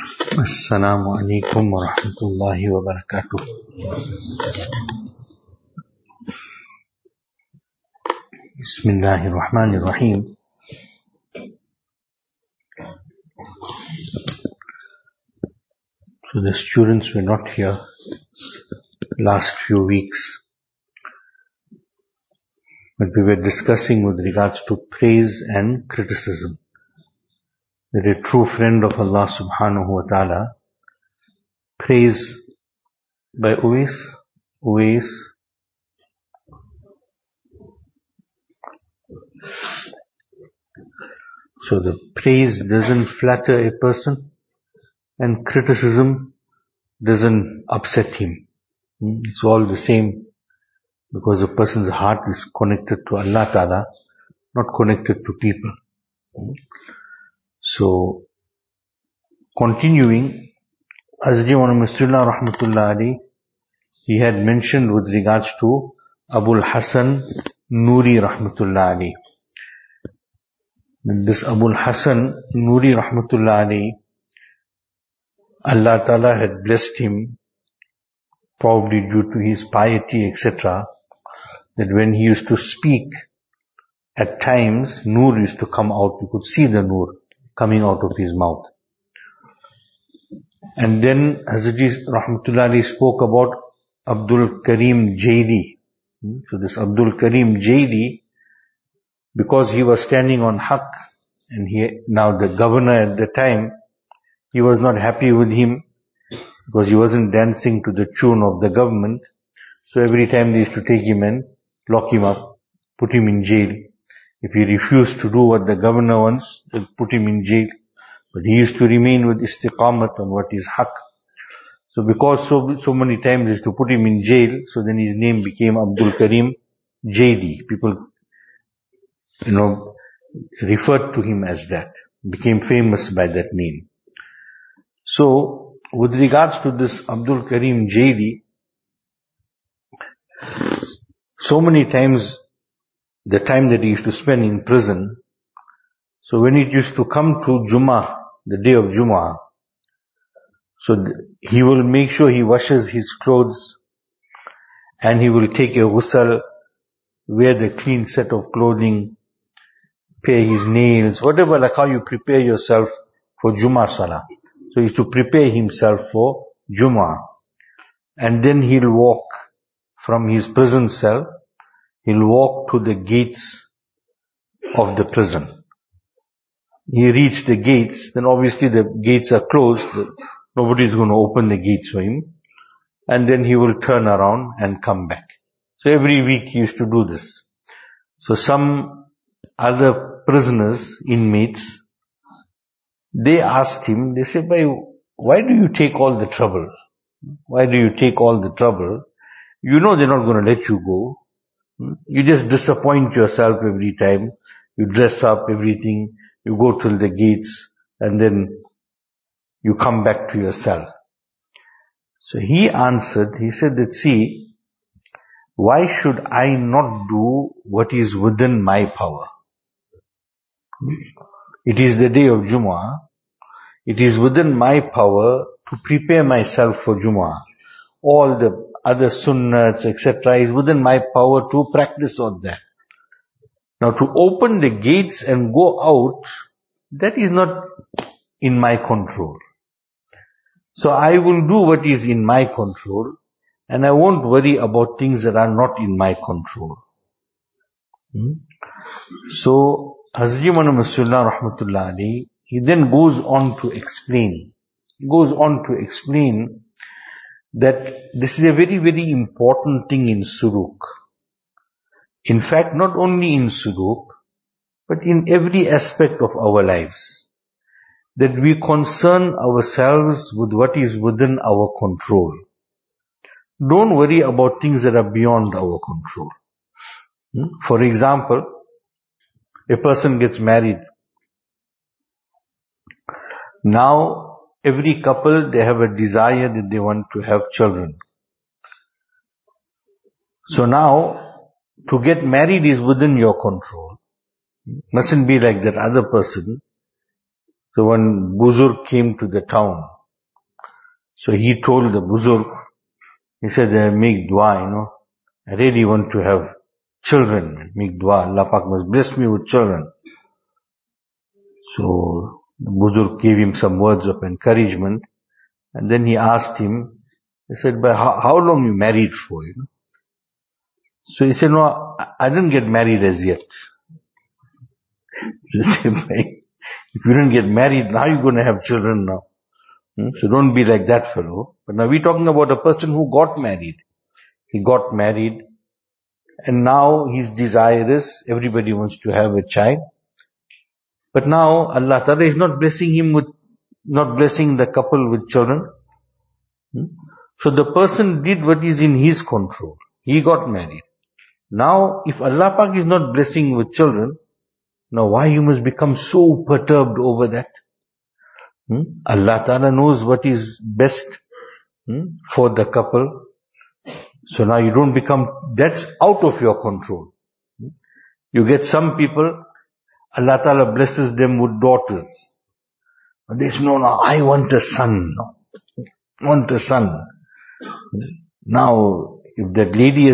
Assalamu alaikum wa rahmatullahi wa barakatuh. Bismillahir Rahmanir Rahim. So the students were not here last few weeks, but we were discussing with regards to praise and criticism. That a true friend of Allah subhanahu wa ta'ala, praise by Uwais. So the praise doesn't flatter a person and criticism doesn't upset him. It's all the same because a person's heart is connected to Allah Ta'ala, not connected to people. So, continuing, Hazrat Maulana Masrullah Rahmatullah Ali, he had mentioned with regards to Abul Hasan Nuri Rahmatullah Ali. And this Abul Hasan Nuri Rahmatullah Ali, Allah Ta'ala had blessed him, probably due to his piety, etc., that when he used to speak, at times, Noor used to come out. You could see the Noor coming out of his mouth. And then Hazrat Rahmatullah Ali spoke about Abdul Karim Jaili. So this Abdul Karim Jaili, because he was standing on Haqq, and now the governor at the time, he was not happy with him because he wasn't dancing to the tune of the government. So every time they used to take him and lock him up, put him in jail. If he refused to do what the governor wants, they'll put him in jail. But he used to remain with istiqamat on what is haqq. So because so many times they used to put him in jail, so then his name became Abdul Karim Jaili. People, referred to him as that. Became famous by that name. So, with regards to this Abdul Karim Jaili, so many times, the time that he used to spend in prison, so when it used to come to Jummah, the day of Jummah, so he will make sure he washes his clothes, and he will take a ghusl, wear the clean set of clothing, pay his nails, whatever, like how you prepare yourself for Jummah Salah. So he used to prepare himself for Jummah. And then he'll walk from his prison cell, he'll walk to the gates of the prison. He reached the gates, then obviously the gates are closed, nobody's going to open the gates for him. And then he will turn around and come back. So every week he used to do this. So some other prisoners, inmates, they asked him, they said, why do you take all the trouble? Why do you take all the trouble? You know they're not going to let you go. You just disappoint yourself every time. You dress up everything. You go till the gates and then you come back to your cell. So he answered, he said that, see, why should I not do what is within my power? It is the day of Jummah. It is within my power to prepare myself for Jummah. All the other sunnats, etc., is within my power to practice on that. Now to open the gates and go out, that is not in my control. So I will do what is in my control, and I won't worry about things that are not in my control. So Hazrat Maulana Masrullah Rahmatullah Ali, he then goes on to explain that this is a very, very important thing in suluk. In fact, not only in suluk, but in every aspect of our lives. That we concern ourselves with what is within our control. Don't worry about things that are beyond our control. For example, a person gets married. Now, every couple, they have a desire that they want to have children. So now, to get married is within your control. Mustn't be like that other person. So one Buzurg came to the town. So he told the Buzurg, he said, make dua, I really want to have children. Make dua. Allah Pak must bless me with children. So the Buzurg gave him some words of encouragement. And then he asked him, he said, but how long you married for, So he said, no, I didn't get married as yet. If you didn't get married, now you're going to have children now. So don't be like that fellow. But now we're talking about a person who got married. He got married and now his desire is, everybody wants to have a child. But now Allah Ta'ala is not blessing the couple with children. So the person did what is in his control. He got married. Now if Allah Pak is not blessing with children, now why you must become so perturbed over that? Allah Ta'ala knows what is best for the couple. So now you don't become, that's out of your control. You get some people, Allah Ta'ala blesses them with daughters. And they say, no, I want a son. I want a son. Now, if that lady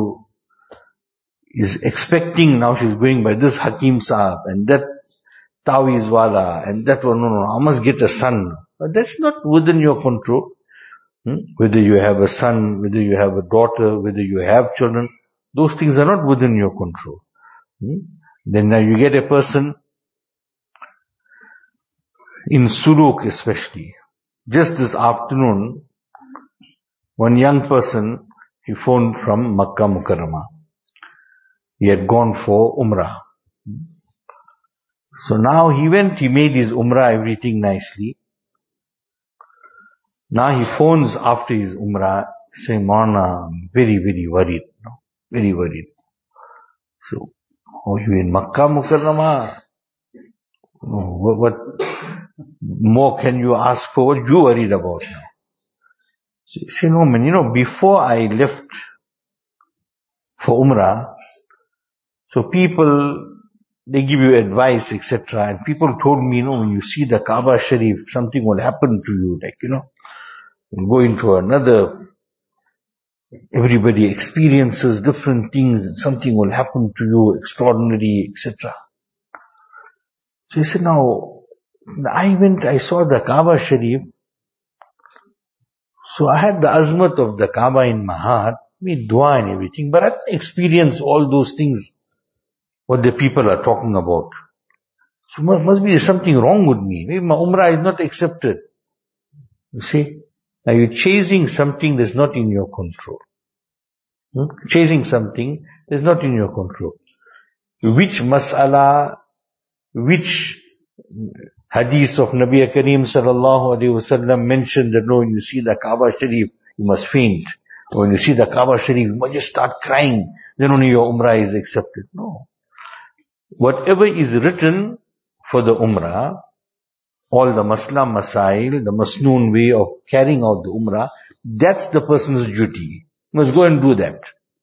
is expecting, now she's going by this Hakim Sahab and that Tawiz Wala and that one, no, I must get a son. But that's not within your control. Whether you have a son, whether you have a daughter, whether you have children, those things are not within your control. Then now you get a person, in Suluk especially, just this afternoon, one young person, he phoned from Makkah Mukarramah. He had gone for Umrah. So now he made his Umrah, everything nicely. Now he phones after his Umrah, saying, Maulana, I'm very, very worried. Very worried. So, you in Makkah Mukarramah? What more can you ask for? What you worried about now? So he said, no man, before I left for Umrah, so people, they give you advice, etc. And people told me, when you see the Kaaba Sharif, something will happen to you, you'll go into another, everybody experiences different things and something will happen to you, extraordinary, etc. So he said, now, I saw the Kaaba Sharif, so I had the azmat of the Kaaba in my heart, made dua and everything, but I didn't experience all those things, what the people are talking about. So must be something wrong with me. Maybe my Umrah is not accepted. You see? Now you're chasing something that's not in your control. Chasing something that's not in your control. Which mas'ala, which hadith of Nabi Kareem sallallahu alaihi wasallam mentioned that when you see the Kaaba Sharif, you must faint. When you see the Kaaba Sharif, you must just start crying. Then only your Umrah is accepted. No. Whatever is written for the Umrah, all the masla masail, the masnoon way of carrying out the Umrah, that's the person's duty. You must go and do that.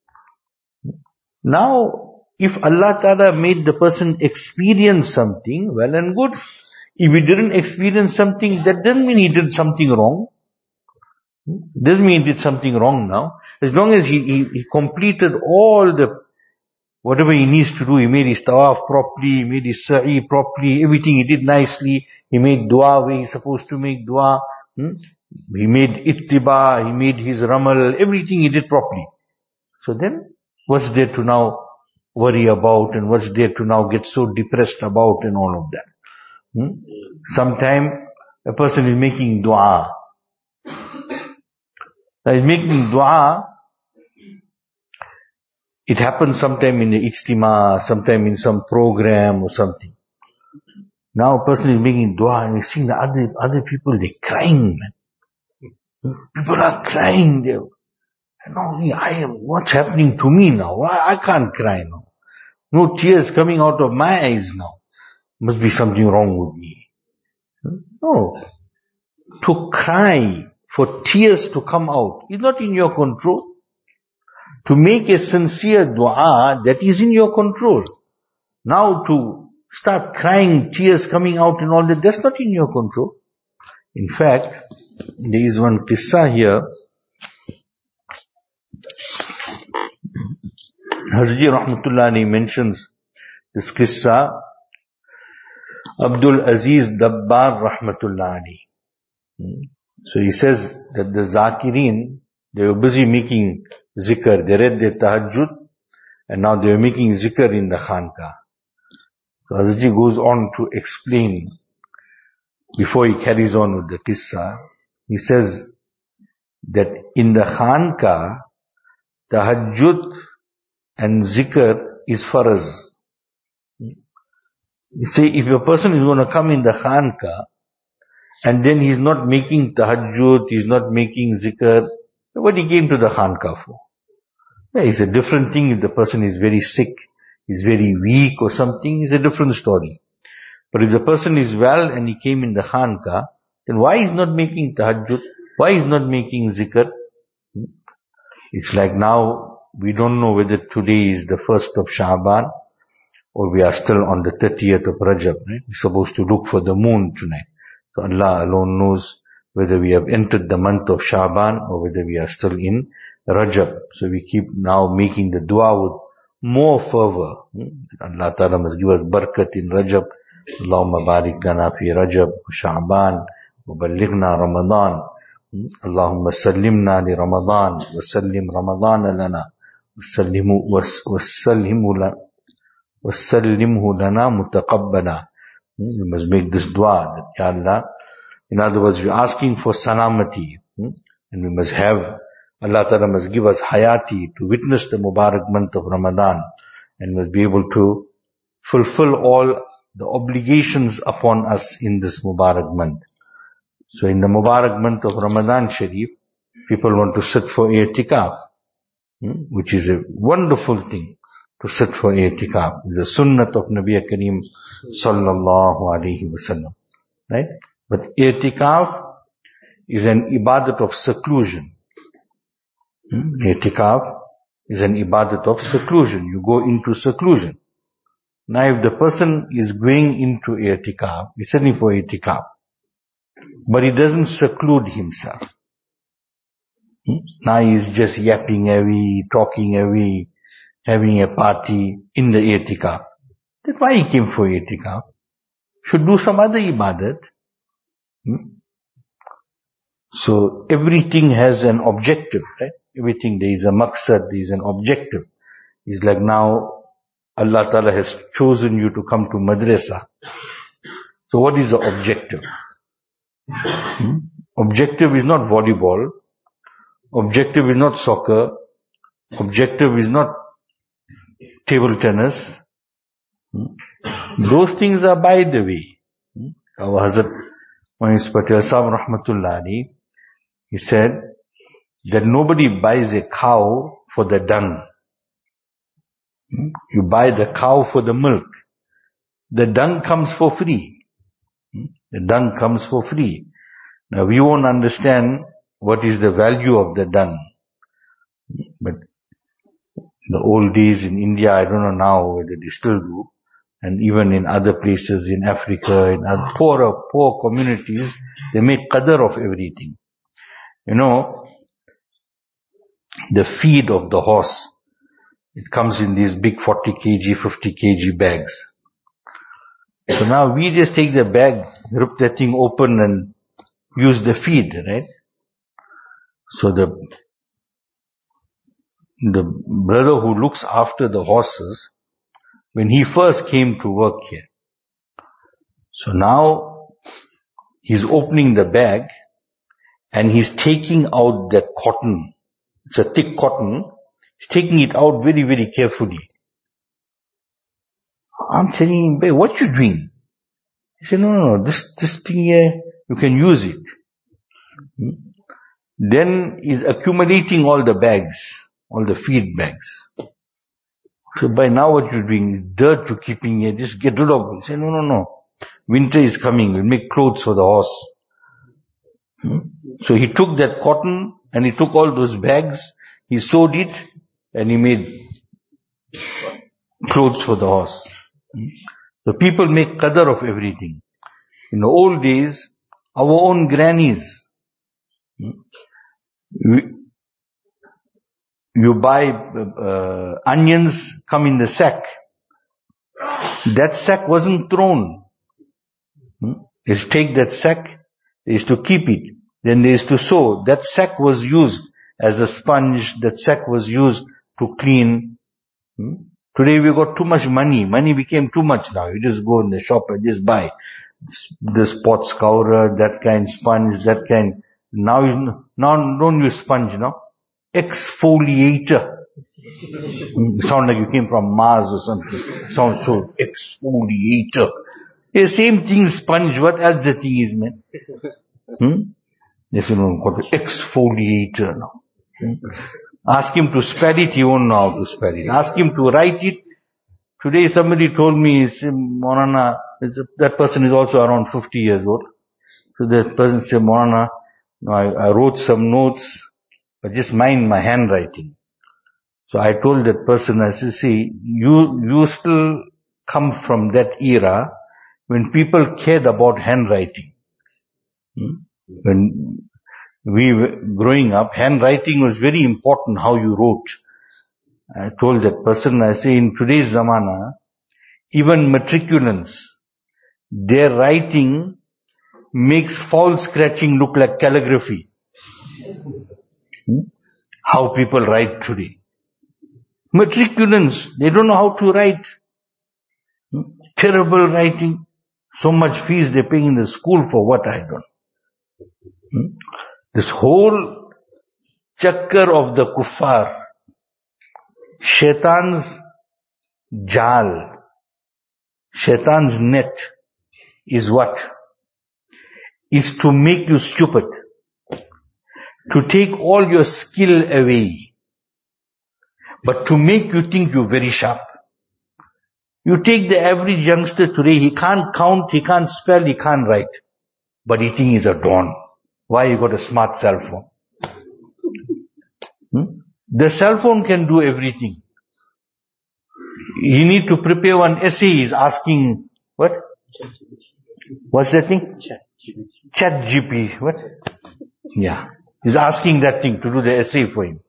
Now, if Allah Ta'ala made the person experience something, well and good. If he didn't experience something, that doesn't mean he did something wrong. Doesn't mean he did something wrong now. As long as he completed all whatever he needs to do, he made his tawaf properly, he made his sa'i properly, everything he did nicely, he made dua where he's supposed to make dua, he made ittiba, he made his ramal, everything he did properly. So then, what's there to now worry about and what's there to now get so depressed about and all of that? Sometime a person is making dua. Now he's making dua. It happens sometime in the ijtima, sometime in some program or something. Now a person is making dua and he's seeing the other people, they're crying, man. People are crying. What's happening to me now? I can't cry now. No tears coming out of my eyes now. Must be something wrong with me. No. To cry, for tears to come out, is not in your control. To make a sincere dua, that is in your control. Now to start crying, tears coming out and all that. That's not in your control. In fact, there is one qissa here. Hazji Rahmatullahi mentions this qissa. Abdul Aziz Dabbar Rahmatullahi. So he says that the Zakirin, they were busy making zikr. They read their tahajjud and now they were making zikr in the Khanka. So Hazji goes on to explain, before he carries on with the qissa, he says that in the Khanka, tahajjud and zikr is faraz. You see, if a person is going to come in the Khanka, and then he's not making tahajjud, he's not making zikr, what he came to the Khanka for? Yeah, it's a different thing if the person is very sick, is very weak or something, it's a different story. But if the person is well and he came in the Khanka, then why is not making tahajjud? Why is not making zikr? It's like now, we don't know whether today is the 1st of Sha'ban, or we are still on the 30th of Rajab, right? We're supposed to look for the moon tonight. So Allah alone knows whether we have entered the month of Sha'ban or whether we are still in Rajab. So we keep now making the dua with more fervor. Allah Ta'ala must give us barakat in Rajab. Allahumma barik lana fi Rajab wa Sha'ban wa ballighna Ramadan. Allahumma sallimna li Ramadan wa sallim Ramadan lana wa sallimhu lana mutaqabbala. We must make this dua that, Ya Allah, in other words, we're asking for salamati, and we must have, Allah Ta'ala must give us hayati to witness the Mubarak month of Ramadan, and must be able to fulfill all the obligations upon us in this Mubarak month. So in the Mubarak month of Ramadan Sharif, people want to sit for i'tikaf, which is a wonderful thing, to sit for i'tikaf. The sunnat of Nabi Kareem sallallahu alayhi wasallam. Right? But i'tikaf is an ibadat of seclusion. I'tikaf is an ibadat of seclusion. You go into seclusion. Now if the person is going into i'tikaf, he's sitting for i'tikaf, but he doesn't seclude himself. Now he's just yapping away, talking away, having a party in the i'tikaf. That's why he came for i'tikaf. Should do some other ibadat. So everything has an objective, right? Everything, there is a maqsad, there is an objective. It's like now Allah Ta'ala has chosen you to come to madrasa. So what is the objective? Objective is not volleyball. Objective is not soccer. Objective is not table tennis. Those things are by the way. Our Hazrat Moiz Patel Sahib Rahmatullahi, he said that nobody buys a cow for the dung. You buy the cow for the milk. The dung comes for free. The dung comes for free. Now we won't understand what is the value of the dung. But in the old days in India, I don't know now whether they still do, and even in other places in Africa, in other poor communities, they make qadr of everything. You know, the feed of the horse, it comes in these big 40 kg, 50 kg bags. So now we just take the bag, rip that thing open and use the feed, right? So the brother who looks after the horses, when he first came to work here, so now he's opening the bag and he's taking out that cotton. It's a thick cotton. He's taking it out very, very carefully. I'm telling him, what you doing? He said, no, this thing here, you can use it. Then he's accumulating all the bags, all the feed bags. So by now what you're doing, dirt you're keeping here, just get rid of it. He said, no. Winter is coming, we'll make clothes for the horse. So he took that cotton and he took all those bags, he sewed it and he made clothes for the horse. So people make qadar of everything. In the old days, our own grannies, you buy onions, come in the sack. That sack wasn't thrown. They used to take that sack, they used to keep it. Then they used to sow. That sack was used as a sponge. That sack was used to clean. Today we got too much money. Money became too much now. You just go in the shop and just buy this pot scourer, that kind sponge, that kind. Now don't use sponge now. Exfoliator. Sound like you came from Mars or something. Sounds so exfoliator. The same thing, sponge. What else the thing is, man? Yes, you know, called exfoliator now. Ask him to spell it, he won't know how to spell it. Ask him to write it. Today somebody told me, Maulana, that person is also around 50 years old. So that person said, Maulana, I wrote some notes, but just mind my handwriting. So I told that person, I said, see, you still come from that era when people cared about handwriting. When we were growing up, handwriting was very important, how you wrote. I told that person, I say, in today's zamana, even matriculants, their writing makes foul scratching look like calligraphy. How people write today. Matriculants, they don't know how to write. Terrible writing. So much fees they're paying in the school for what I don't. This whole chakkar of the kuffar, shaitan's jal, shaitan's net is what? Is to make you stupid. To take all your skill away. But to make you think you're very sharp. You take the average youngster today, he can't count, he can't spell, he can't write. But he thinks he's a don. Why? You got a smart cell phone. The cell phone can do everything. You need to prepare one essay, he's asking, what? What's that thing? Chat GP. What? Yeah. He's asking that thing to do the essay for him.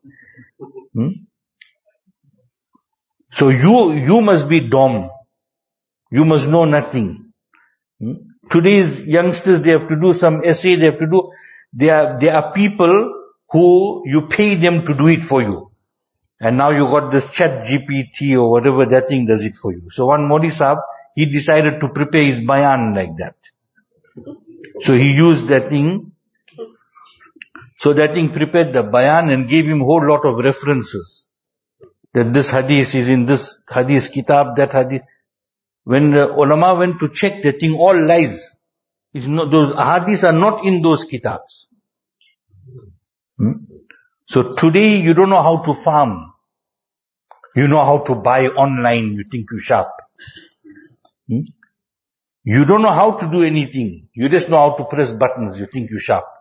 So you must be dumb. You must know nothing. Today's youngsters, they have to do some essay, there are people who you pay them to do it for you. And now you got this Chat GPT or whatever that thing does it for you. So one Modi Sahab, he decided to prepare his bayan like that. So he used that thing. So that thing prepared the bayan and gave him a whole lot of references. That this hadith is in this hadith kitab, that hadith. When the ulama went to check, that thing all lies. Those hadiths are not in those kitabs. So today you don't know how to farm. You know how to buy online, you think you're sharp. You don't know how to do anything. You just know how to press buttons, you think you're sharp.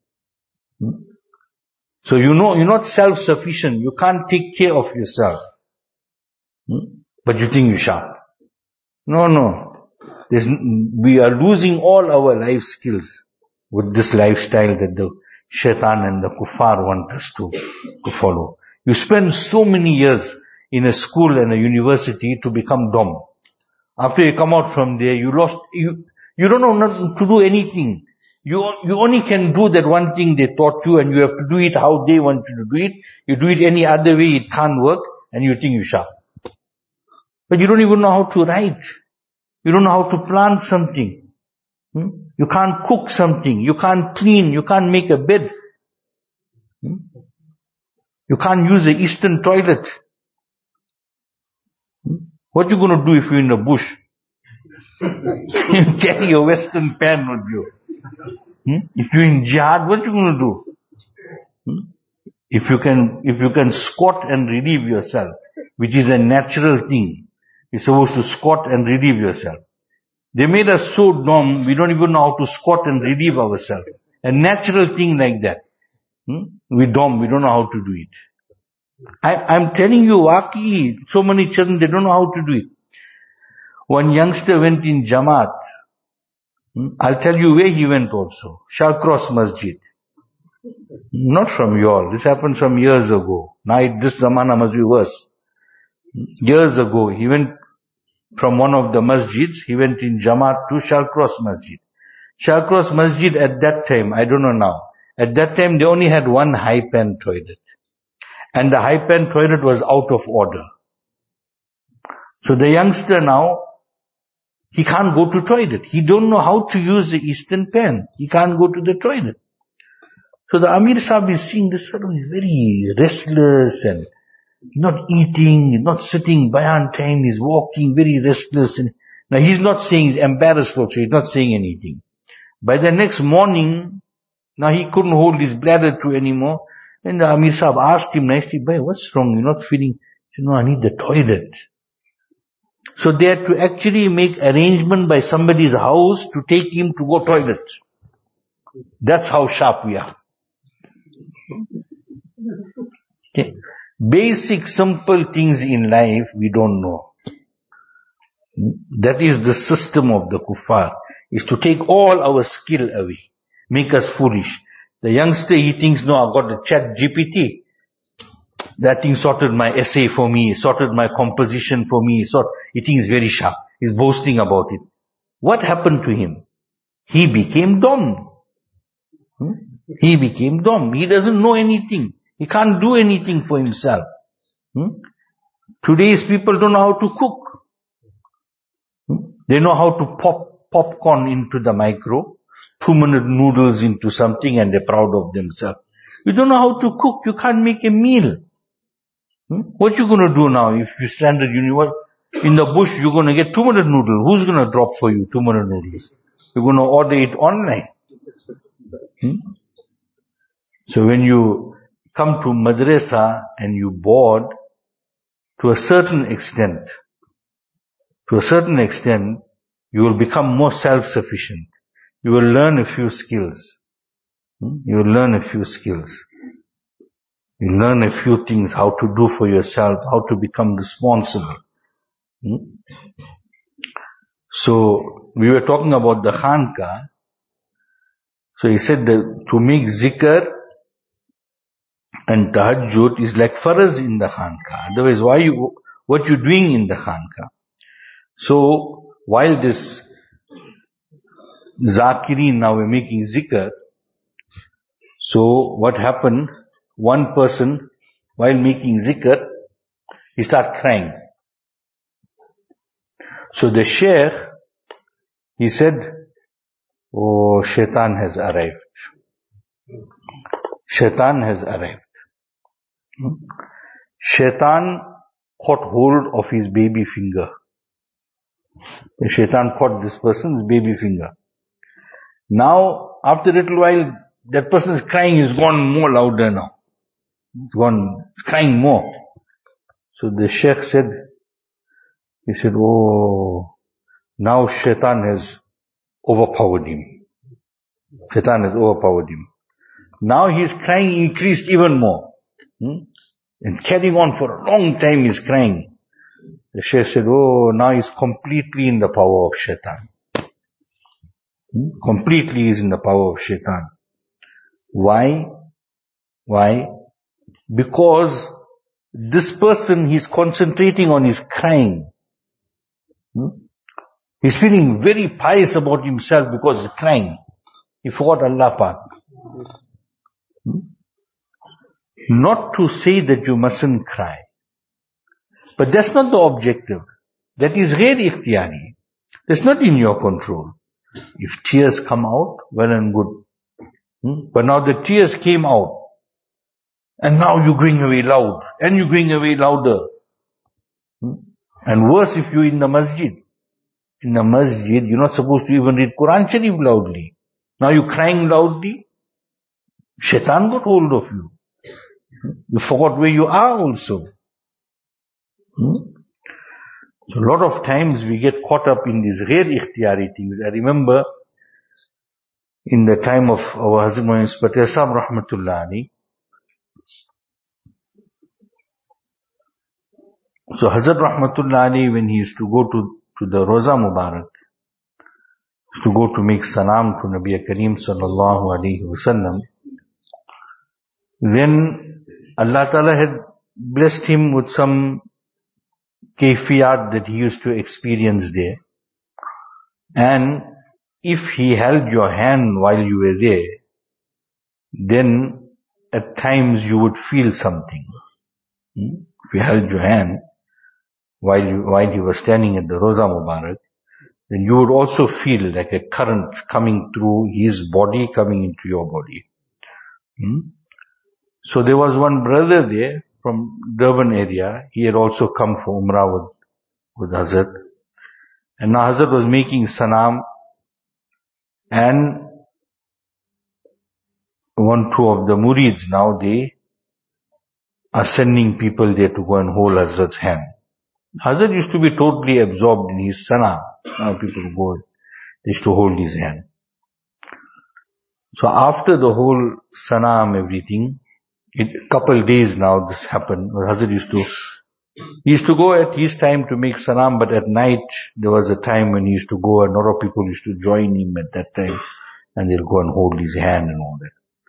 So you know, you're not self-sufficient. You can't take care of yourself. But you think you're sharp. No. We are losing all our life skills with this lifestyle that the shaitan and the kuffar want us to follow. You spend so many years in a school and a university to become dumb. After you come out from there, you don't know nothing to do anything. You only can do that one thing they taught you, and you have to do it how they want you to do it. You do it any other way, it can't work, and you think you're sharp. But you don't even know how to write. You don't know how to plant something. You can't cook something. You can't clean. You can't make a bed. You can't use the eastern toilet. What you going to do if you're in the bush? You carry your western pan with you. If you're in jihad, what you going to do? If you can squat and relieve yourself, which is a natural thing, you're supposed to squat and relieve yourself. They made us so dumb, we don't even know how to squat and relieve ourselves. A natural thing like that. We're dumb, we don't know how to do it. I'm telling you, Waki, so many children, they don't know how to do it. One youngster went in Jamaat. I'll tell you where he went also. Shalcross Masjid. Not from you all. This happened some years ago. Now this zamana must be worse. Years ago, he went from one of the masjids, he went in Jamaat to Shalcross Masjid. Shalcross Masjid at that time, I don't know now, at that time they only had one high pan toilet. And the high pan toilet was out of order. So the youngster now, he can't go to toilet. He don't know how to use the Eastern pan. He can't go to the toilet. So the Amir Sahib is seeing this fellow is very restless and not eating, not sitting bayan time, he's walking very restless. And now he's not saying, he's embarrassed also, he's not saying anything. By the next morning, now he couldn't hold his bladder to anymore. And the Amir Sahib asked him nicely, "Bhai, what's wrong? You're not feeling?" He said, "No, I need the toilet." So they had to actually make arrangement by somebody's house to take him to go toilet. That's how sharp we are. Okay. Basic, simple things in life we don't know. That is the system of the kuffar, is to take all our skill away, make us foolish. The youngster, he thinks, no, I've got the chat GPT. That thing sorted my essay for me, sorted my composition for me, he thinks very sharp. He's boasting about it. What happened to him? He became dumb. He became dumb. He doesn't know anything. He can't do anything for himself. Today's people don't know how to cook. They know how to pop popcorn into the micro, 2-minute noodles into something, and they're proud of themselves. You don't know how to cook. You can't make a meal. What you going to do now if you stranded in the bush? You're going to get 2-minute noodle. Who's going to drop for you 2-minute noodles? You're going to order it online. So when you come to madrasa and you board, to a certain extent, you will become more self-sufficient. You will learn a few skills. You will learn a few skills. You learn a few things, how to do for yourself, how to become responsible. So, we were talking about the khanka. So he said that to make zikr and tahajjud is like faraz in the khanka. Otherwise, what you doing in the khanka? So, while this zakirin now we're making zikr, so what happened? One person, while making zikr, he started crying. So the sheikh, he said, "Oh, shaitan has arrived. Shaitan has arrived." Shaitan caught hold of his baby finger. The shaitan caught this person's baby finger. Now, after a little while, that person is crying, he's gone more louder now. He's crying more. So the sheikh said, "Oh, now shaitan has overpowered him. Shaitan has overpowered him. Now his crying increased even more. And carrying on for a long time he's crying." The sheikh said, "Oh, now he's completely in the power of shaitan. Completely is in the power of shaitan." Why? Because this person, he's concentrating on his crying. He's feeling very pious about himself because he's crying. He forgot Allah Pak. Not to say that you mustn't cry. But that's not the objective. That is ghair ikhtiyari. That's not in your control. If tears come out, well and good. But now the tears came out. And now you're going away loud. And you're going away louder. And worse if you're in the masjid. In the masjid, you're not supposed to even read Quran Sharif loudly. Now you're crying loudly. Shaitan got hold of you. You forgot where you are also. So a lot of times we get caught up in these ghair ikhtiyari things. I remember in the time of our Hazrat Moin Patel Sahib Rahmatullah Ali. So Hazrat Rahmatullah Ali, when he used to go to to the Roza Mubarak to go to make salam to Nabi Kareem sallallahu alaihi wasallam, then Allah Ta'ala had blessed him with some kayfiyat that he used to experience there. And if he held your hand while you were there, then at times you would feel something. If he held your hand while he was standing at the Roza Mubarak, then you would also feel like a current coming through his body, coming into your body. So there was one brother there from Durban area. He had also come for Umrah with Hazrat. And now Hazrat was making salam, and two of the murids now, they are sending people there to go and hold Hazrat's hand. Hazrat used to be totally absorbed in his salam. Now people go, they used to hold his hand. So after the whole salam, everything, a couple days now this happened. Hazrat used to go at his time to make salam, but at night there was a time when he used to go and a lot of people used to join him at that time, and they'll go and hold his hand and all that.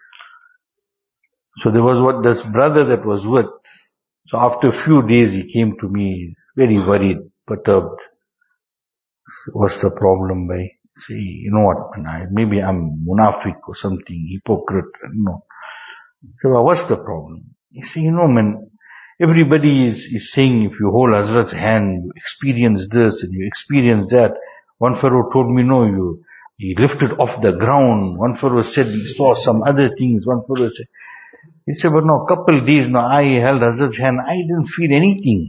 So there was this brother that was with. So after a few days he came to me, very worried, perturbed. What's the problem, bhai? Say, you know what, maybe I'm munafiq or something, hypocrite, no. So what's the problem? He said, man, everybody is saying if you hold Hazrat's hand, you experience this and you experience that. One fellow told me, no, he lifted off the ground. One fellow said he saw some other things. One fellow said, he said, but no, couple days now, I held Hazrat's hand, I didn't feel anything.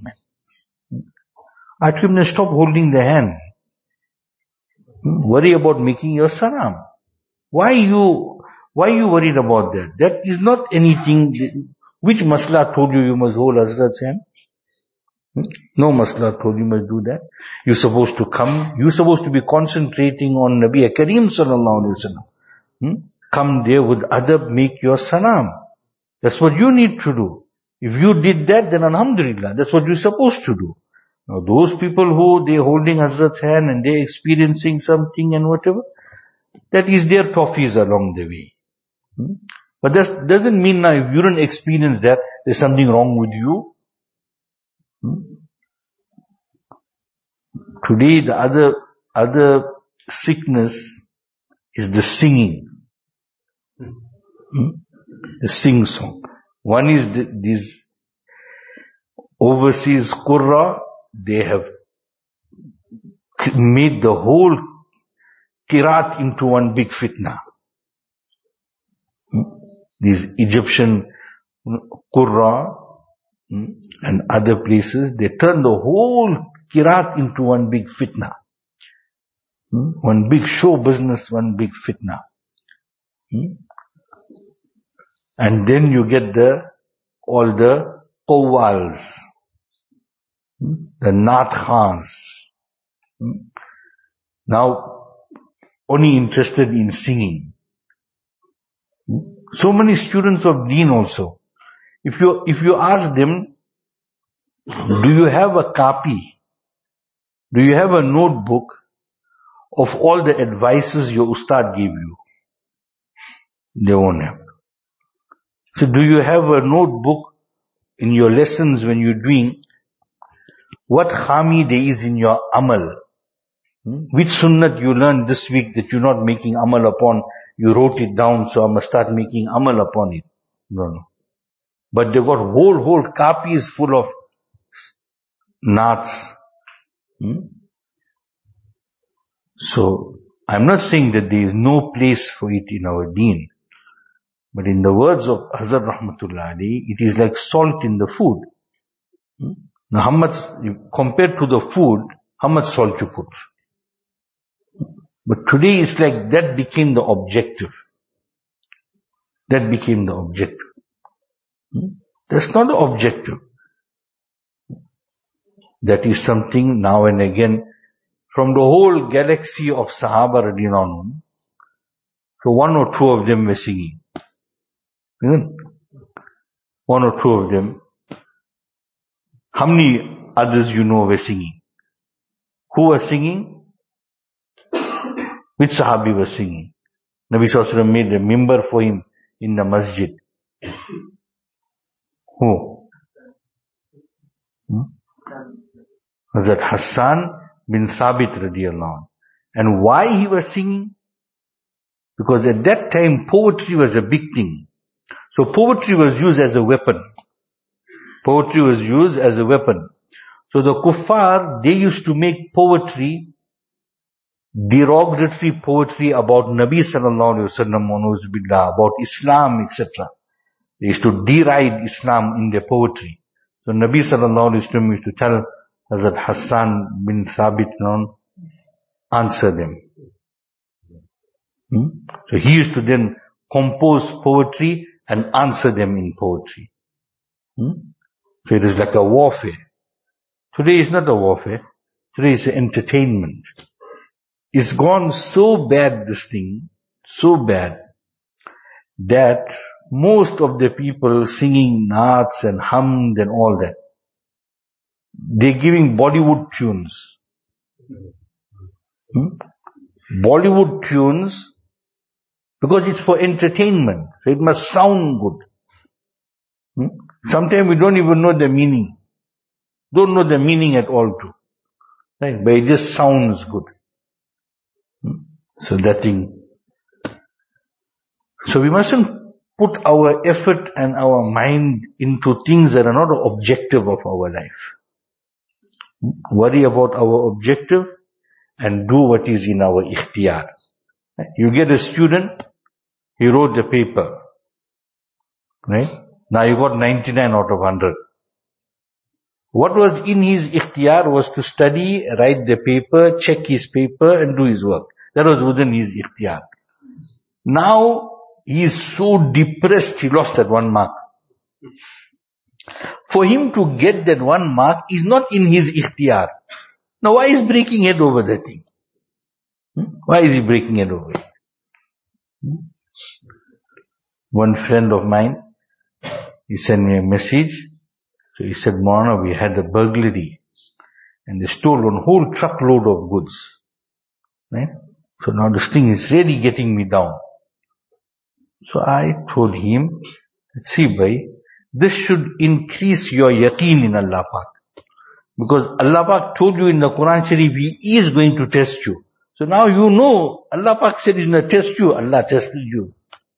I told him, stop holding the hand. Worry about making your salam. Why you worried about that? That is not anything. Which masla told you must hold Hazrat's hand? No masla told you must do that. You're supposed to come. You're supposed to be concentrating on Nabi Kareem sallallahu alaihi wasallam. Come there with adab, make your salam. That's what you need to do. If you did that, then alhamdulillah, that's what you're supposed to do. Now those people who they're holding Hazrat's hand and they're experiencing something and whatever, that is their trophies along the way. But that doesn't mean now if you don't experience that, there's something wrong with you. Today the other sickness is the singing. The sing song. One is these overseas Qurra, they have made the whole Qiraat into one big fitna. These Egyptian Qurra and other places, they turn the whole Qiraat into one big fitna. One big show business, one big fitna. And then you get all the qawwals, the Naat Khans. Now, only interested in singing. So many students of Deen also. If you ask them, do you have a copy? Do you have a notebook of all the advices your ustad gave you? They won't have. So do you have a notebook in your lessons when you're doing what khami there is in your amal? Which sunnat you learned this week that you're not making amal upon? You wrote it down, so I must start making amal upon it. No. But they got whole copies full of naats. So, I'm not saying that there is no place for it in our deen. But in the words of Hazrat Rahmatullah Ali, it is like salt in the food. Now how much, compared to the food, how much salt you put? But today it's like that became the objective. That became the objective. That's not the objective. That is something now and again from the whole galaxy of Sahaba radiyallahu anhum. So one or two of them were singing. One or two of them. How many others you know were singing? Who was singing? Which Sahabi was singing? Nabi Sallallahu Alaihi Wasallam made a mimbar for him in the masjid. Who? That Hassan bin Thabit radiallahu anh. And why he was singing? Because at that time poetry was a big thing. So poetry was used as a weapon. Poetry was used as a weapon. So the kuffar, they used to make poetry, derogatory poetry about Nabi sallallahu alaihi wasallam, about Islam, etc. They used to deride Islam in their poetry. So Nabi sallallahu alaihi wasallam used to tell Hazrat Hassan bin Thabit, answer them. So he used to then compose poetry and answer them in poetry. So it is like a warfare. Today is not a warfare. Today is an entertainment. It's gone so bad, this thing, so bad, that most of the people singing naats and hamd and all that, they're giving Bollywood tunes. Bollywood tunes, because it's for entertainment, so it must sound good. Sometimes we don't even know the meaning. Don't know the meaning at all too. Right? But it just sounds good. So that thing. So we mustn't put our effort and our mind into things that are not the objective of our life. Worry about our objective and do what is in our ikhtiyar. You get a student, he wrote the paper. Right? Now you got 99 out of 100. What was in his ikhtiyar was to study, write the paper, check his paper and do his work. That was within his ikhtiyar. Now he is so depressed, he lost that 1 mark. For him to get that 1 mark is not in his ikhtiyar. Now why is he breaking head over that thing? Why is he breaking head over it? One friend of mine, he sent me a message. So he said, Maulana, we had a burglary and they stole a whole truckload of goods. Right? So now this thing is really getting me down. So I told him, see bhai, this should increase your yaqeen in Allah Pak. Because Allah Pak told you in the Quran Sharif, He is going to test you. So now you know, Allah Pak said He's going to test you, Allah tested you.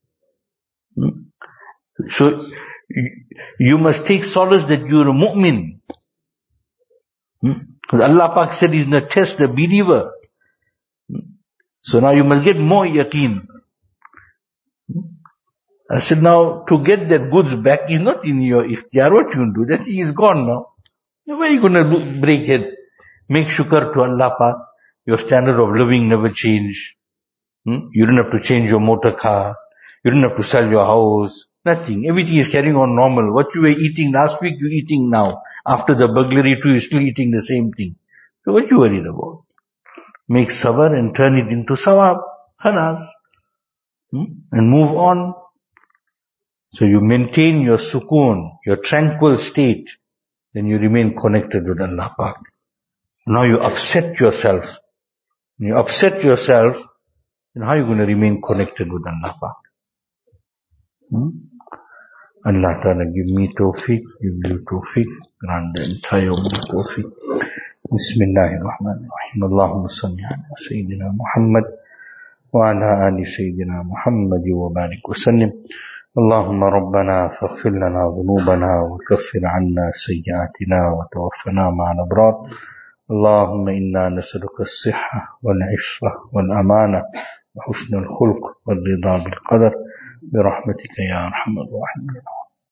So, you must take solace that you are a mu'min. Because Allah Pak said He's going to test the believer. So now you must get more yaqeen. I said, now to get that goods back is not in your ikhtiyar. What you do? That thing is gone now. Where are you going to break head? Make shukr to Allah Pak. Your standard of living never changed. You don't have to change your motor car. You don't have to sell your house. Nothing. Everything is carrying on normal. What you were eating last week, you're eating now. After the burglary too, you're still eating the same thing. So what you worried about? Make sabr and turn it into sawab. Khalas. And move on. So you maintain your sukoon, your tranquil state. Then you remain connected with Allah Pak. Now you upset yourself. When you upset yourself, then how are you going to remain connected with Allah Pak? Allah Ta'ala give me tawfiq, give you tawfiq, grant the entire world tawfiq. Bismillahirrahmanirrahim. Allahumma salli ala Sayyidina Muhammad wa ala ali Sayyidina Muhammad wa barik wa sallim. Allahumma Rabbana faghfir lana dhunubana wa kaffir anna sayyiatina wa tawaffana ma'al abrar. Allahumma inna nas'aluka as-sihha wal 'iffa wal amana wa husn al-khuluq wal ridha bil qadar. برحمتك يا أرحم الراحمين.